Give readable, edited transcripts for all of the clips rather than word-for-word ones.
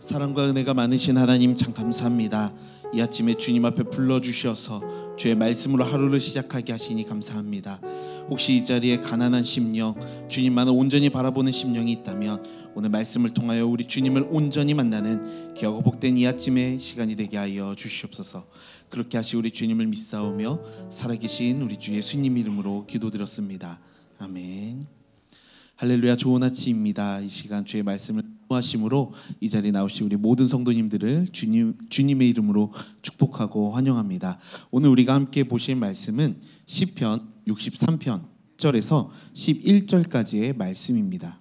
사랑과 은혜가 많으신 하나님 참 감사합니다. 이 아침에 주님 앞에 불러주셔서 주의 말씀으로 하루를 시작하게 하시니 감사합니다. 혹시 이 자리에 가난한 심령, 주님만을 온전히 바라보는 심령이 있다면 오늘 말씀을 통하여 우리 주님을 온전히 만나는 귀하고 복된 이 아침의 시간이 되게 하여 주시옵소서. 그렇게 하시 우리 주님을 믿사오며 살아계신 우리 주 예수님 이름으로 기도드렸습니다. 아멘. 할렐루야. 좋은 아침입니다. 이 시간 주의 말씀을 하심으로 이 자리에 나오신 우리 모든 성도님들을 주님의 이름으로 축복하고 환영합니다. 오늘 우리가 함께 보실 말씀은 시편 63편 1절에서 11절까지의 말씀입니다.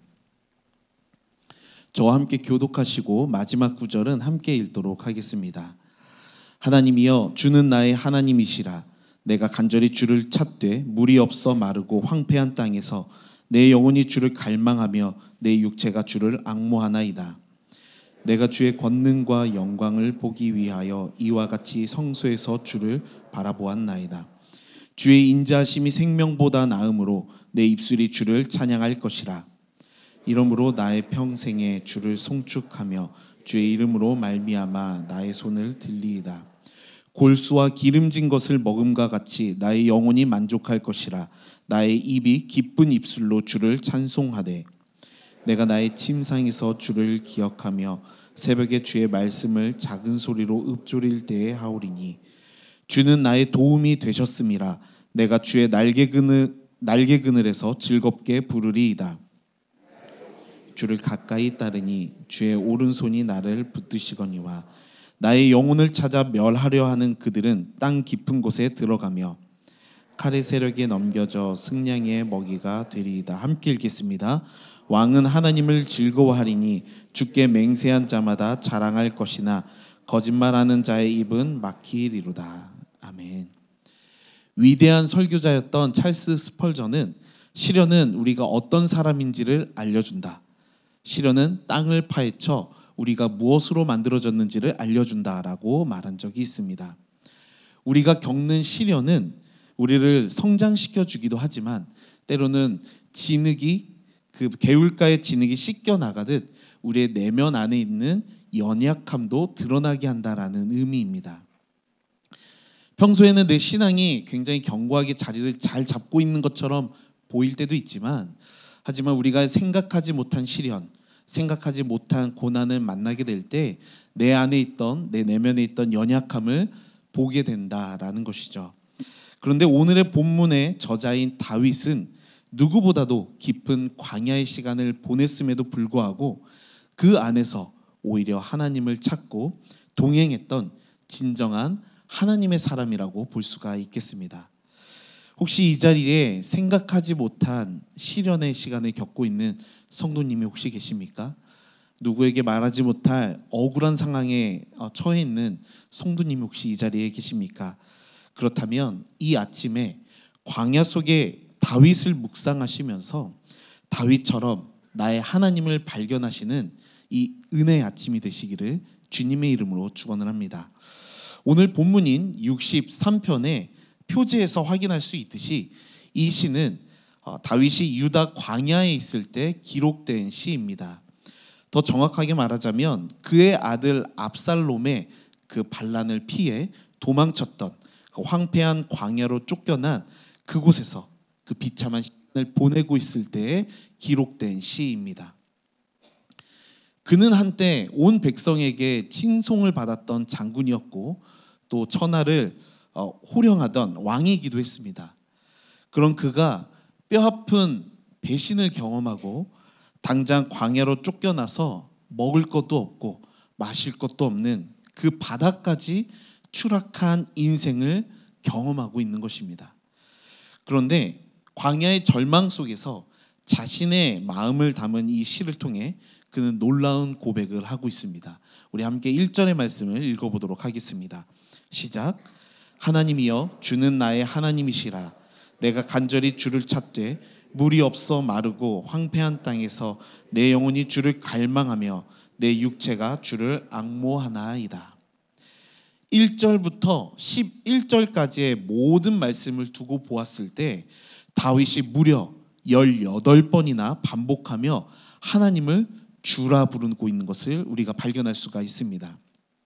저와 함께 교독하시고 마지막 구절은 함께 읽도록 하겠습니다. 하나님이여, 주는 나의 하나님이시라. 내가 간절히 주를 찾되 물이 없어 마르고 황폐한 땅에서 내 영혼이 주를 갈망하며 내 육체가 주를 앙모하나이다. 내가 주의 권능과 영광을 보기 위하여 이와 같이 성소에서 주를 바라보았나이다. 주의 인자하심이 생명보다 나음으로 내 입술이 주를 찬양할 것이라. 이러므로 나의 평생에 주를 송축하며 주의 이름으로 말미암아 나의 손을 들리이다. 골수와 기름진 것을 먹음과 같이 나의 영혼이 만족할 것이라. 나의 입이 기쁜 입술로 주를 찬송하되 내가 나의 침상에서 주를 기억하며 새벽에 주의 말씀을 작은 소리로 읊조릴 때에 하오리니 주는 나의 도움이 되셨음이라. 내가 주의 날개 그늘에서 즐겁게 부르리이다. 주를 가까이 따르니 주의 오른손이 나를 붙드시거니와 나의 영혼을 찾아 멸하려 하는 그들은 땅 깊은 곳에 들어가며 칼의 세력에 넘겨져 승냥이의 먹이가 되리이다. 함께 읽겠습니다. 왕은 하나님을 즐거워하리니 주께 맹세한 자마다 자랑할 것이나 거짓말하는 자의 입은 막히리로다. 아멘. 위대한 설교자였던 찰스 스펄전은 시련은 우리가 어떤 사람인지를 알려준다. 시련은 땅을 파헤쳐 우리가 무엇으로 만들어졌는지를 알려준다라고 말한 적이 있습니다. 우리가 겪는 시련은 우리를 성장시켜 주기도 하지만 때로는 그 개울가의 진흙이 씻겨 나가듯 우리의 내면 안에 있는 연약함도 드러나게 한다라는 의미입니다. 평소에는 내 신앙이 굉장히 견고하게 자리를 잘 잡고 있는 것처럼 보일 때도 있지만 하지만 우리가 생각하지 못한 시련, 생각하지 못한 고난을 만나게 될 때 내 안에 있던, 내 내면에 있던 연약함을 보게 된다라는 것이죠. 그런데 오늘의 본문의 저자인 다윗은 누구보다도 깊은 광야의 시간을 보냈음에도 불구하고 그 안에서 오히려 하나님을 찾고 동행했던 진정한 하나님의 사람이라고 볼 수가 있겠습니다. 혹시 이 자리에 생각하지 못한 시련의 시간을 겪고 있는 성도님이 혹시 계십니까? 누구에게 말하지 못할 억울한 상황에 처해 있는 성도님이 혹시 이 자리에 계십니까? 그렇다면 이 아침에 광야 속에 다윗을 묵상하시면서 다윗처럼 나의 하나님을 발견하시는 이 은혜의 아침이 되시기를 주님의 이름으로 축원을 합니다. 오늘 본문인 63편의 표제에서 확인할 수 있듯이 이 시는 다윗이 유다 광야에 있을 때 기록된 시입니다. 더 정확하게 말하자면 그의 아들 압살롬의 그 반란을 피해 도망쳤던 그 황폐한 광야로 쫓겨난 그곳에서 그 비참한 시간을 보내고 있을 때에 기록된 시입니다. 그는 한때 온 백성에게 칭송을 받았던 장군이었고 또 천하를 호령하던 왕이기도 했습니다. 그런 그가 뼈아픈 배신을 경험하고 당장 광야로 쫓겨나서 먹을 것도 없고 마실 것도 없는 그 바닥까지 추락한 인생을 경험하고 있는 것입니다. 그런데 광야의 절망 속에서 자신의 마음을 담은 이 시를 통해 그는 놀라운 고백을 하고 있습니다. 우리 함께 1절의 말씀을 읽어보도록 하겠습니다. 시작. 하나님이여, 주는 나의 하나님이시라. 내가 간절히 주를 찾되 물이 없어 마르고 황폐한 땅에서 내 영혼이 주를 갈망하며 내 육체가 주를 앙모하나이다. 1절부터 11절까지의 모든 말씀을 두고 보았을 때 다윗이 무려 18번이나 반복하며 하나님을 주라 부르고 있는 것을 우리가 발견할 수가 있습니다.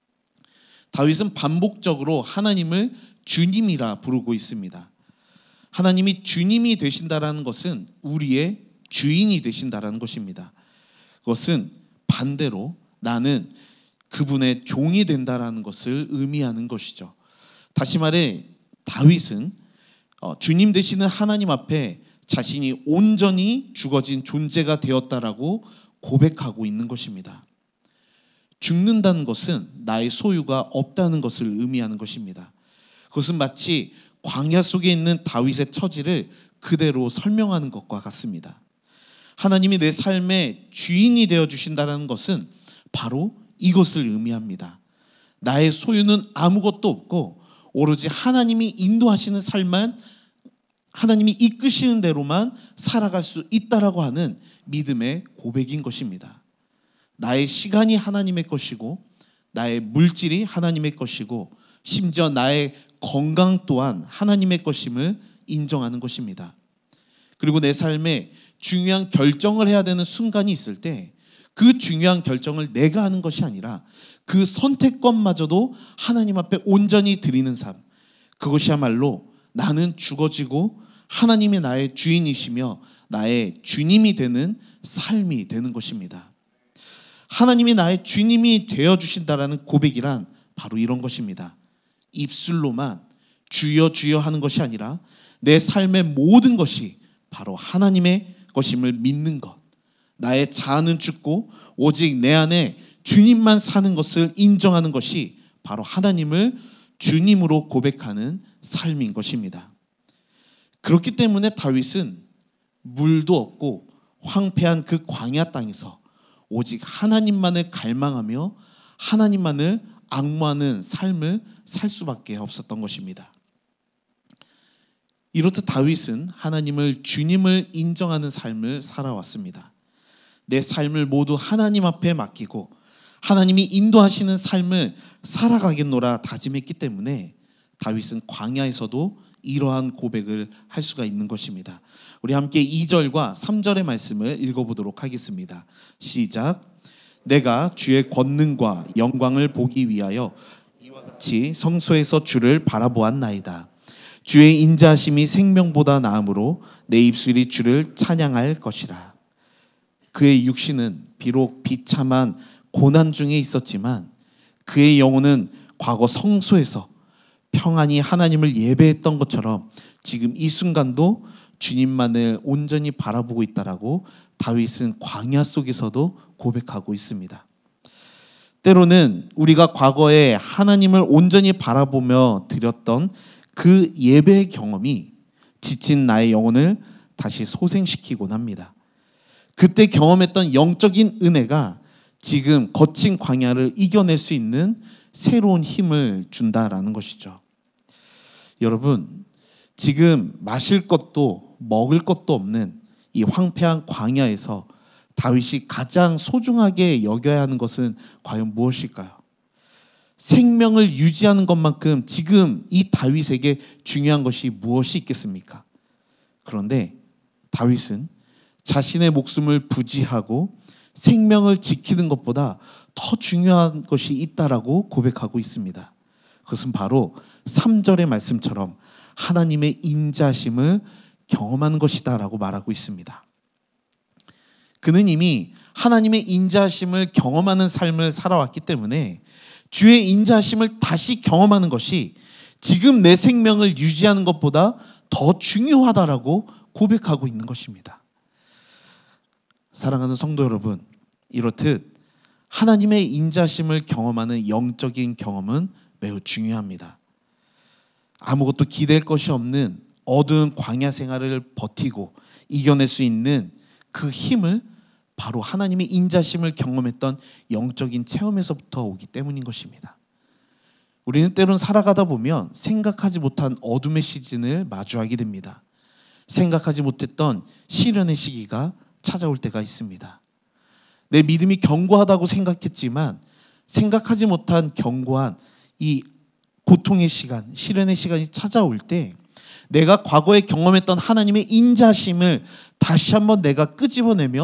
다윗은 반복적으로 하나님을 주님이라 부르고 있습니다. 하나님이 주님이 되신다라는 것은 우리의 주인이 되신다라는 것입니다. 그것은 반대로 나는 그분의 종이 된다라는 것을 의미하는 것이죠. 다시 말해 다윗은 주님 되시는 하나님 앞에 자신이 온전히 죽어진 존재가 되었다라고 고백하고 있는 것입니다. 죽는다는 것은 나의 소유가 없다는 것을 의미하는 것입니다. 그것은 마치 광야 속에 있는 다윗의 처지를 그대로 설명하는 것과 같습니다. 하나님이 내 삶의 주인이 되어주신다는 것은 바로 이것을 의미합니다. 나의 소유는 아무것도 없고 오로지 하나님이 인도하시는 삶만, 하나님이 이끄시는 대로만 살아갈 수 있다라고 하는 믿음의 고백인 것입니다. 나의 시간이 하나님의 것이고 나의 물질이 하나님의 것이고 심지어 나의 건강 또한 하나님의 것임을 인정하는 것입니다. 그리고 내 삶에 중요한 결정을 해야 되는 순간이 있을 때 그 중요한 결정을 내가 하는 것이 아니라 그 선택권마저도 하나님 앞에 온전히 드리는 삶, 그것이야말로 나는 죽어지고 하나님이 나의 주인이시며 나의 주님이 되는 삶이 되는 것입니다. 하나님이 나의 주님이 되어주신다라는 고백이란 바로 이런 것입니다. 입술로만 주여 주여 하는 것이 아니라 내 삶의 모든 것이 바로 하나님의 것임을 믿는 것, 나의 자아는 죽고 오직 내 안에 주님만 사는 것을 인정하는 것이 바로 하나님을 주님으로 고백하는 삶인 것입니다. 그렇기 때문에 다윗은 물도 없고 황폐한 그 광야 땅에서 오직 하나님만을 갈망하며 하나님만을 앙모하는 삶을 살 수밖에 없었던 것입니다. 이렇듯 다윗은 하나님을 주님을 인정하는 삶을 살아왔습니다. 내 삶을 모두 하나님 앞에 맡기고 하나님이 인도하시는 삶을 살아가겠노라 다짐했기 때문에 다윗은 광야에서도 이러한 고백을 할 수가 있는 것입니다. 우리 함께 2절과 3절의 말씀을 읽어보도록 하겠습니다. 시작. 내가 주의 권능과 영광을 보기 위하여 이와 같이 성소에서 주를 바라보았나이다. 주의 인자하심이 생명보다 나음으로 내 입술이 주를 찬양할 것이라. 그의 육신은 비록 비참한 고난 중에 있었지만 그의 영혼은 과거 성소에서 평안히 하나님을 예배했던 것처럼 지금 이 순간도 주님만을 온전히 바라보고 있다라고 다윗은 광야 속에서도 고백하고 있습니다. 때로는 우리가 과거에 하나님을 온전히 바라보며 드렸던 그 예배의 경험이 지친 나의 영혼을 다시 소생시키곤 합니다. 그때 경험했던 영적인 은혜가 지금 거친 광야를 이겨낼 수 있는 새로운 힘을 준다라는 것이죠. 여러분, 지금 마실 것도 먹을 것도 없는 이 황폐한 광야에서 다윗이 가장 소중하게 여겨야 하는 것은 과연 무엇일까요? 생명을 유지하는 것만큼 지금 이 다윗에게 중요한 것이 무엇이 있겠습니까? 그런데 다윗은 자신의 목숨을 부지하고 생명을 지키는 것보다 더 중요한 것이 있다라고 고백하고 있습니다. 그것은 바로 3절의 말씀처럼 하나님의 인자심을 경험하는 것이다라고 말하고 있습니다. 그는 이미 하나님의 인자심을 경험하는 삶을 살아왔기 때문에 주의 인자심을 다시 경험하는 것이 지금 내 생명을 유지하는 것보다 더 중요하다라고 고백하고 있는 것입니다. 사랑하는 성도 여러분, 이렇듯 하나님의 인자심을 경험하는 영적인 경험은 매우 중요합니다. 아무것도 기댈 것이 없는 어두운 광야 생활을 버티고 이겨낼 수 있는 그 힘을 바로 하나님의 인자심을 경험했던 영적인 체험에서부터 오기 때문인 것입니다. 우리는 때론 살아가다 보면 생각하지 못한 어둠의 시즌을 마주하게 됩니다. 생각하지 못했던 시련의 시기가 찾아올 때가 있습니다. 내 믿음이 견고하다고 생각했지만 생각하지 못한 견고한 이 고통의 시간, 시련의 시간이 찾아올 때 내가 과거에 경험했던 하나님의 인자심을 다시 한번 내가 끄집어내며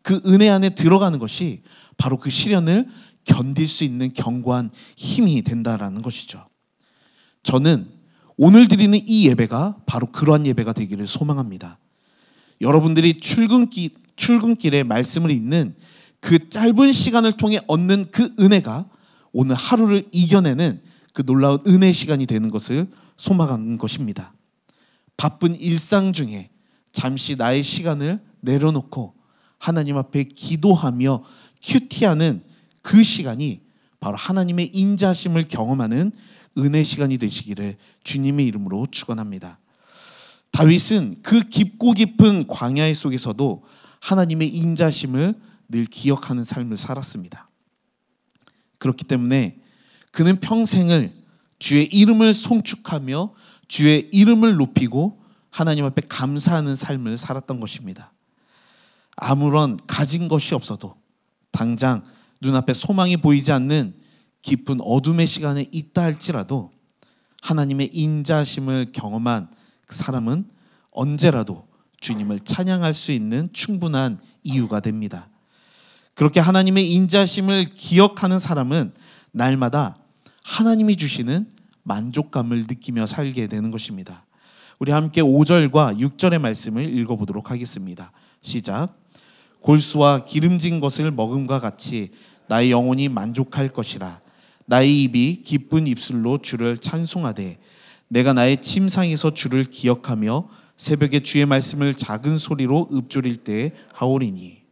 그 은혜 안에 들어가는 것이 바로 그 시련을 견딜 수 있는 견고한 힘이 된다라는 것이죠. 저는 오늘 드리는 이 예배가 바로 그러한 예배가 되기를 소망합니다. 여러분들이 출근길에 말씀을 읽는 그 짧은 시간을 통해 얻는 그 은혜가 오늘 하루를 이겨내는 그 놀라운 은혜 시간이 되는 것을 소망하는 것입니다. 바쁜 일상 중에 잠시 나의 시간을 내려놓고 하나님 앞에 기도하며 큐티하는 그 시간이 바로 하나님의 인자하심을 경험하는 은혜 시간이 되시기를 주님의 이름으로 축원합니다. 다윗은 그 깊고 깊은 광야 속에서도 하나님의 인자심을 늘 기억하는 삶을 살았습니다. 그렇기 때문에 그는 평생을 주의 이름을 송축하며 주의 이름을 높이고 하나님 앞에 감사하는 삶을 살았던 것입니다. 아무런 가진 것이 없어도 당장 눈앞에 소망이 보이지 않는 깊은 어둠의 시간에 있다 할지라도 하나님의 인자심을 경험한 그 사람은 언제라도 주님을 찬양할 수 있는 충분한 이유가 됩니다. 그렇게 하나님의 인자심을 기억하는 사람은 날마다 하나님이 주시는 만족감을 느끼며 살게 되는 것입니다. 우리 함께 5절과 6절의 말씀을 읽어보도록 하겠습니다. 시작. 골수와 기름진 것을 먹음과 같이 나의 영혼이 만족할 것이라. 나의 입이 기쁜 입술로 주를 찬송하되 내가 나의 침상에서 주를 기억하며 새벽에 주의 말씀을 작은 소리로 읊조릴 때 하오리니.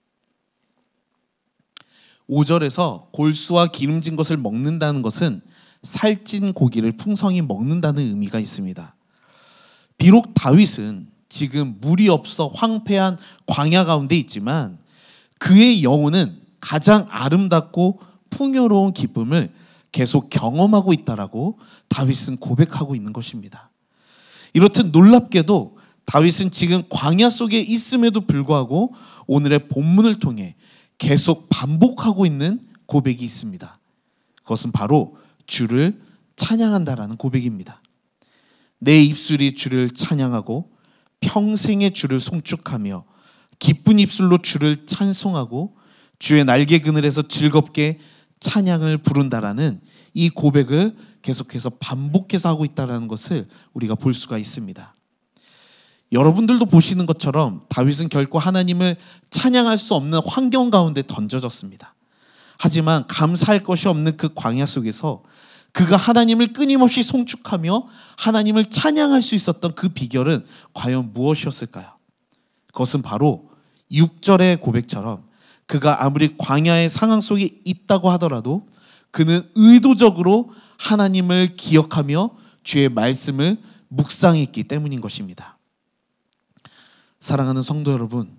5절에서 골수와 기름진 것을 먹는다는 것은 살찐 고기를 풍성히 먹는다는 의미가 있습니다. 비록 다윗은 지금 물이 없어 황폐한 광야 가운데 있지만 그의 영혼은 가장 아름답고 풍요로운 기쁨을 계속 경험하고 있다라고 다윗은 고백하고 있는 것입니다. 이렇듯 놀랍게도 다윗은 지금 광야 속에 있음에도 불구하고 오늘의 본문을 통해 계속 반복하고 있는 고백이 있습니다. 그것은 바로 주를 찬양한다라는 고백입니다. 내 입술이 주를 찬양하고 평생의 주를 송축하며 기쁜 입술로 주를 찬송하고 주의 날개 그늘에서 즐겁게 찬양을 부른다라는 이 고백을 계속해서 반복해서 하고 있다는 것을 우리가 볼 수가 있습니다. 여러분들도 보시는 것처럼 다윗은 결코 하나님을 찬양할 수 없는 환경 가운데 던져졌습니다. 하지만 감사할 것이 없는 그 광야 속에서 그가 하나님을 끊임없이 송축하며 하나님을 찬양할 수 있었던 그 비결은 과연 무엇이었을까요? 그것은 바로 6절의 고백처럼 그가 아무리 광야의 상황 속에 있다고 하더라도 그는 의도적으로 하나님을 기억하며 주의 말씀을 묵상했기 때문인 것입니다. 사랑하는 성도 여러분,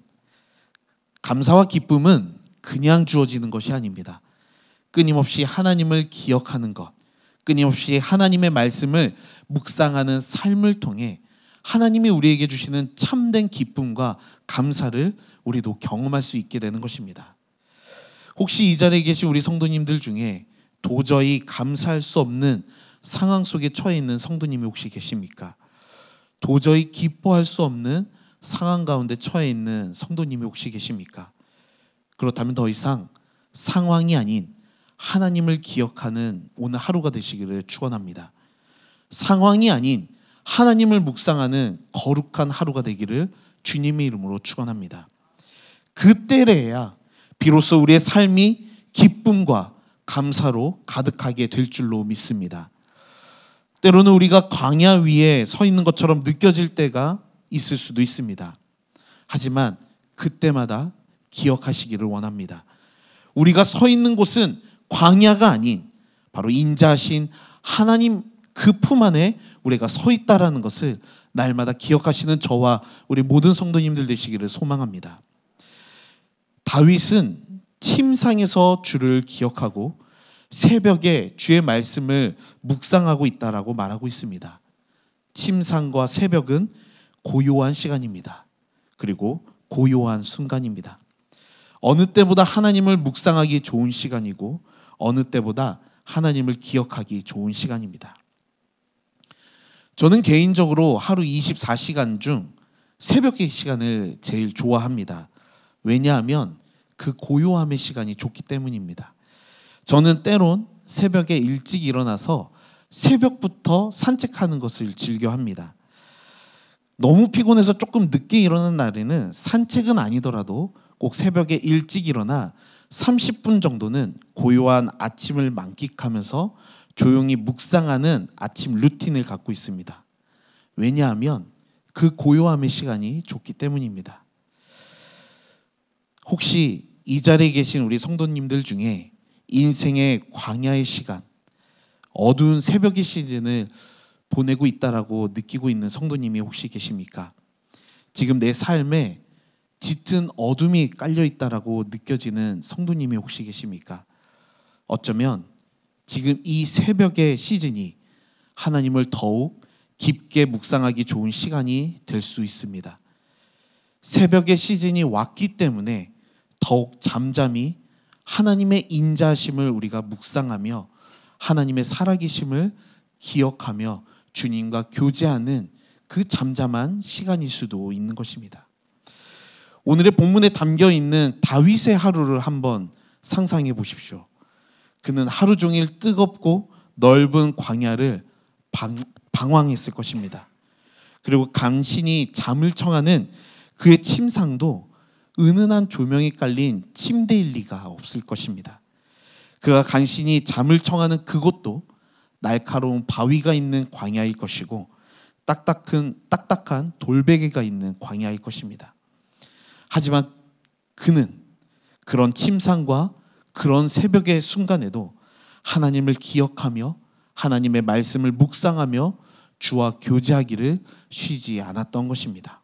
감사와 기쁨은 그냥 주어지는 것이 아닙니다. 끊임없이 하나님을 기억하는 것, 끊임없이 하나님의 말씀을 묵상하는 삶을 통해 하나님이 우리에게 주시는 참된 기쁨과 감사를 우리도 경험할 수 있게 되는 것입니다. 혹시 이 자리에 계신 우리 성도님들 중에 도저히 감사할 수 없는 상황 속에 처해 있는 성도님이 혹시 계십니까? 도저히 기뻐할 수 없는 상황 가운데 처해 있는 성도님이 혹시 계십니까? 그렇다면 더 이상 상황이 아닌 하나님을 기억하는 오늘 하루가 되시기를 축원합니다. 상황이 아닌 하나님을 묵상하는 거룩한 하루가 되기를 주님의 이름으로 축원합니다. 그때래야 비로소 우리의 삶이 기쁨과 감사로 가득하게 될 줄로 믿습니다. 때로는 우리가 광야 위에 서 있는 것처럼 느껴질 때가 있을 수도 있습니다. 하지만 그때마다 기억하시기를 원합니다. 우리가 서 있는 곳은 광야가 아닌 바로 인자하신 하나님 그 품 안에 우리가 서 있다라는 것을 날마다 기억하시는 저와 우리 모든 성도님들 되시기를 소망합니다. 다윗은 침상에서 주를 기억하고 새벽에 주의 말씀을 묵상하고 있다라고 말하고 있습니다. 침상과 새벽은 고요한 시간입니다. 그리고 고요한 순간입니다. 어느 때보다 하나님을 묵상하기 좋은 시간이고 어느 때보다 하나님을 기억하기 좋은 시간입니다. 저는 개인적으로 하루 24시간 중 새벽의 시간을 제일 좋아합니다. 왜냐하면 그 고요함의 시간이 좋기 때문입니다. 저는 때론 새벽에 일찍 일어나서 새벽부터 산책하는 것을 즐겨합니다. 너무 피곤해서 조금 늦게 일어나는 날에는 산책은 아니더라도 꼭 새벽에 일찍 일어나 30분 정도는 고요한 아침을 만끽하면서 조용히 묵상하는 아침 루틴을 갖고 있습니다. 왜냐하면 그 고요함의 시간이 좋기 때문입니다. 혹시 이 자리에 계신 우리 성도님들 중에 인생의 광야의 시간, 어두운 새벽의 시즌을 보내고 있다라고 느끼고 있는 성도님이 혹시 계십니까? 지금 내 삶에 짙은 어둠이 깔려 있다라고 느껴지는 성도님이 혹시 계십니까? 어쩌면 지금 이 새벽의 시즌이 하나님을 더욱 깊게 묵상하기 좋은 시간이 될 수 있습니다. 새벽의 시즌이 왔기 때문에 더욱 잠잠히 하나님의 인자하심을 우리가 묵상하며 하나님의 살아계심을 기억하며 주님과 교제하는 그 잠잠한 시간일 수도 있는 것입니다. 오늘의 본문에 담겨있는 다윗의 하루를 한번 상상해 보십시오. 그는 하루 종일 뜨겁고 넓은 광야를 방황했을 것입니다. 그리고 간신히 잠을 청하는 그의 침상도 은은한 조명이 깔린 침대일 리가 없을 것입니다. 그가 간신히 잠을 청하는 그곳도 날카로운 바위가 있는 광야일 것이고 딱딱한 돌베개가 있는 광야일 것입니다. 하지만 그는 그런 침상과 그런 새벽의 순간에도 하나님을 기억하며 하나님의 말씀을 묵상하며 주와 교제하기를 쉬지 않았던 것입니다.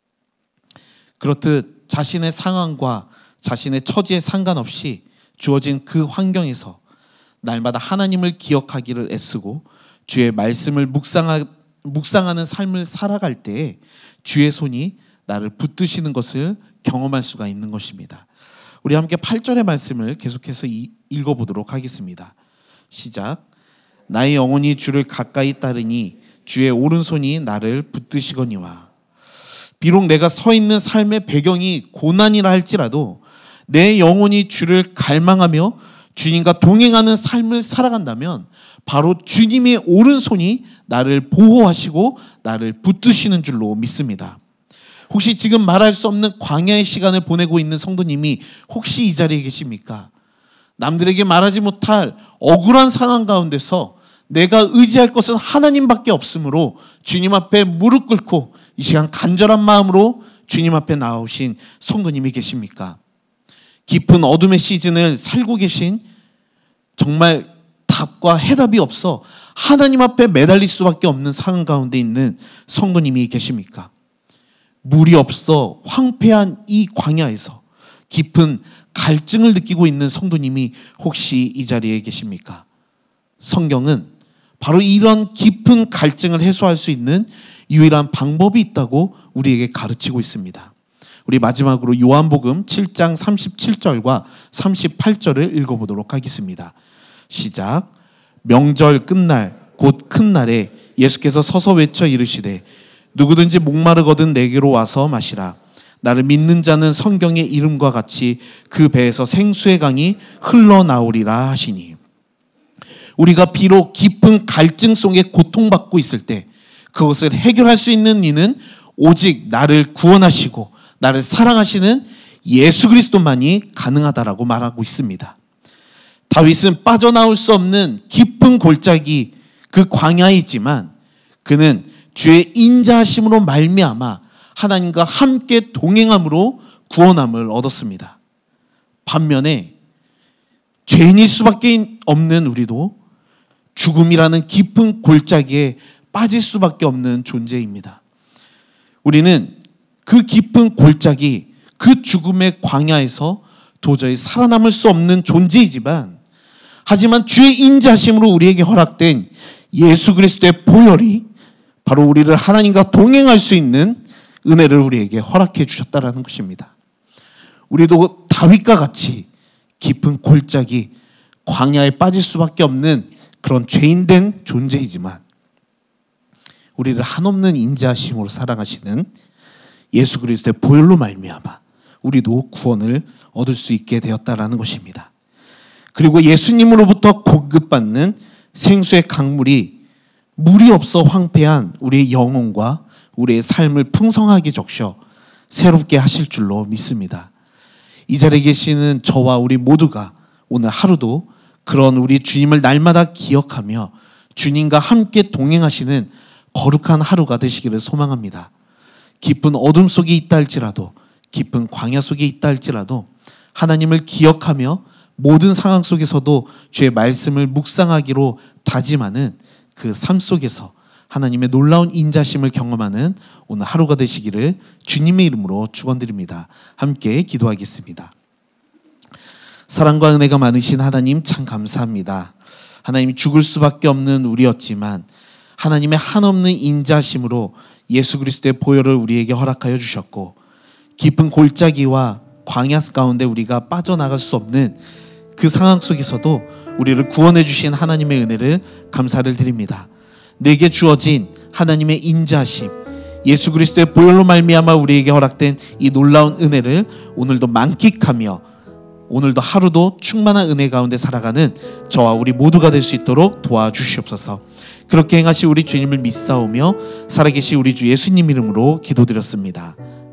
그렇듯 자신의 상황과 자신의 처지에 상관없이 주어진 그 환경에서 날마다 하나님을 기억하기를 애쓰고 주의 말씀을 묵상하는 삶을 살아갈 때에 주의 손이 나를 붙드시는 것을 경험할 수가 있는 것입니다. 우리 함께 8절의 말씀을 계속해서 읽어보도록 하겠습니다. 시작. 나의 영혼이 주를 가까이 따르니 주의 오른손이 나를 붙드시거니와. 비록 내가 서 있는 삶의 배경이 고난이라 할지라도 내 영혼이 주를 갈망하며 주님과 동행하는 삶을 살아간다면 바로 주님의 오른손이 나를 보호하시고 나를 붙드시는 줄로 믿습니다. 혹시 지금 말할 수 없는 광야의 시간을 보내고 있는 성도님이 혹시 이 자리에 계십니까? 남들에게 말하지 못할 억울한 상황 가운데서 내가 의지할 것은 하나님밖에 없으므로 주님 앞에 무릎 꿇고 이 시간 간절한 마음으로 주님 앞에 나오신 성도님이 계십니까? 깊은 어둠의 시즌을 살고 계신 정말 답과 해답이 없어 하나님 앞에 매달릴 수밖에 없는 상황 가운데 있는 성도님이 계십니까? 물이 없어 황폐한 이 광야에서 깊은 갈증을 느끼고 있는 성도님이 혹시 이 자리에 계십니까? 성경은 바로 이런 깊은 갈증을 해소할 수 있는 유일한 방법이 있다고 우리에게 가르치고 있습니다. 우리 마지막으로 요한복음 7장 37절과 38절을 읽어보도록 하겠습니다. 시작. 명절 끝날 곧 큰 날에 예수께서 서서 외쳐 이르시되 누구든지 목마르거든 내게로 와서 마시라. 나를 믿는 자는 성경의 이름과 같이 그 배에서 생수의 강이 흘러나오리라 하시니. 우리가 비록 깊은 갈증 속에 고통받고 있을 때 그것을 해결할 수 있는 이는 오직 나를 구원하시고 나를 사랑하시는 예수 그리스도만이 가능하다라고 말하고 있습니다. 다윗은 빠져나올 수 없는 깊은 골짜기 그 광야에 있지만 그는 주의 인자하심으로 말미암아 하나님과 함께 동행함으로 구원함을 얻었습니다. 반면에 죄인일 수밖에 없는 우리도 죽음이라는 깊은 골짜기에 빠질 수밖에 없는 존재입니다. 우리는 그 깊은 골짜기, 그 죽음의 광야에서 도저히 살아남을 수 없는 존재이지만 하지만 주의 인자심으로 우리에게 허락된 예수 그리스도의 보혈이 바로 우리를 하나님과 동행할 수 있는 은혜를 우리에게 허락해 주셨다라는 것입니다. 우리도 다윗과 같이 깊은 골짜기, 광야에 빠질 수밖에 없는 그런 죄인된 존재이지만 우리를 한없는 인자하심으로 사랑하시는 예수 그리스도의 보혈로 말미암아 우리도 구원을 얻을 수 있게 되었다라는 것입니다. 그리고 예수님으로부터 공급받는 생수의 강물이 물이 없어 황폐한 우리의 영혼과 우리의 삶을 풍성하게 적셔 새롭게 하실 줄로 믿습니다. 이 자리에 계시는 저와 우리 모두가 오늘 하루도 그런 우리 주님을 날마다 기억하며 주님과 함께 동행하시는 거룩한 하루가 되시기를 소망합니다. 깊은 어둠 속에 있다 할지라도, 깊은 광야 속에 있다 할지라도 하나님을 기억하며 모든 상황 속에서도 주의 말씀을 묵상하기로 다짐하는 그 삶 속에서 하나님의 놀라운 인자심을 경험하는 오늘 하루가 되시기를 주님의 이름으로 축원드립니다. 함께 기도하겠습니다. 사랑과 은혜가 많으신 하나님 참 감사합니다. 하나님이 죽을 수밖에 없는 우리였지만 하나님의 한없는 인자심으로 예수 그리스도의 보혈을 우리에게 허락하여 주셨고, 깊은 골짜기와 광야 가운데 우리가 빠져나갈 수 없는 그 상황 속에서도 우리를 구원해 주신 하나님의 은혜를 감사를 드립니다. 내게 주어진 하나님의 인자심, 예수 그리스도의 보혈로 말미암아 우리에게 허락된 이 놀라운 은혜를 오늘도 만끽하며 오늘도 하루도 충만한 은혜 가운데 살아가는 저와 우리 모두가 될 수 있도록 도와주시옵소서. 그렇게 행하시 우리 주님을 믿사오며 살아계신 우리 주 예수님 이름으로 기도드렸습니다.